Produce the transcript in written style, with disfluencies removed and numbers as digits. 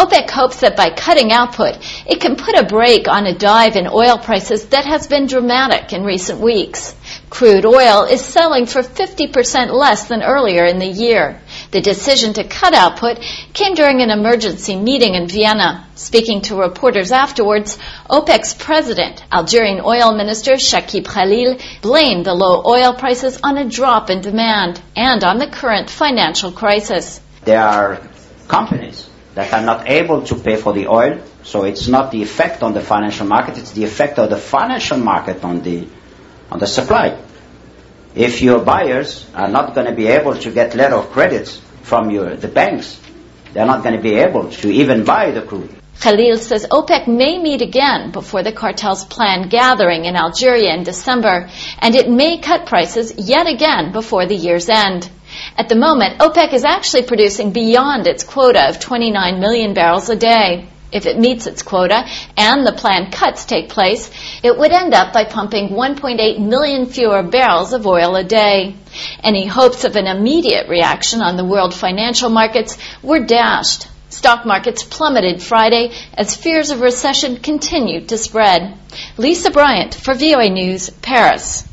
OPEC hopes that by cutting output, it can put a brake on a dive in oil prices that has been dramatic in recent weeks. Crude oil is selling for 50% less than earlier in the year. The decision to cut output came during an emergency meeting in Vienna. Speaking to reporters afterwards, OPEC's president, Algerian oil minister Shakib Khalil, blamed the low oil prices on a drop in demand and on the current financial crisis. There are companies that are not able to pay for the oil, so it's not the effect on the financial market, it's the effect of the financial market on the supply. If your buyers are not going to be able to get letter of credits from the banks, they're not going to be able to even buy the crude. Khalil says OPEC may meet again before the cartel's planned gathering in Algeria in December, and it may cut prices yet again before the year's end. At the moment, OPEC is actually producing beyond its quota of 29 million barrels a day. If it meets its quota and the planned cuts take place, it would end up by pumping 1.8 million fewer barrels of oil a day. Any hopes of an immediate reaction on the world financial markets were dashed. Stock markets plummeted Friday as fears of recession continued to spread. Lisa Bryant for VOA News, Paris.